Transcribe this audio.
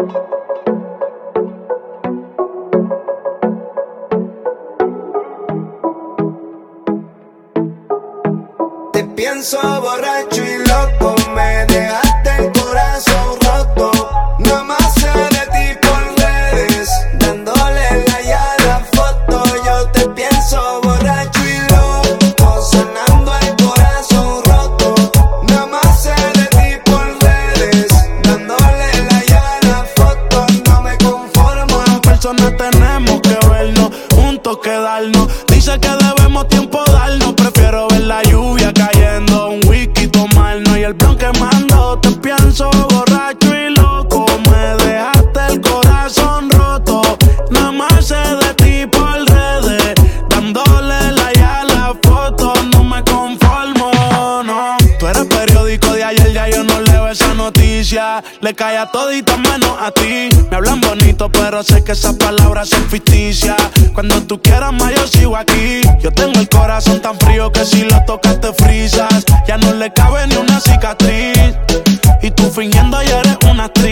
Te pienso borracho y loco, me dejaste el corazón roto. Nada más sé de ti por redes, dándole like a la foto. Yo te pienso borracho y loco, sonando el corazón roto. Nada más sé de ti por redes, dándole like a la foto. No me conformo. En persona tenemos que vernos, juntos quedarnos. Dice que debemos tiempo darnos, prefiero ver la lluvia cayendo, un whisky tomarnos y el blon quemando. Te pienso borracho y loco, me dejaste el corazón roto. Nada más sé de ti por redes, dándole like a la foto. No me conformo, no. Tú eres periódico de ayer, ya yo no leo esa noticia. Le cae a todita menos a ti. Me hablan bonito, pero sé que esas palabras son ficticias. Cuando tú quieras más, yo sigo aquí. Yo tengo el corazón tan frío que si lo tocas te frisas. Ya no le cabe ni una cicatriz. Y tú fingiendo ya eres una actriz.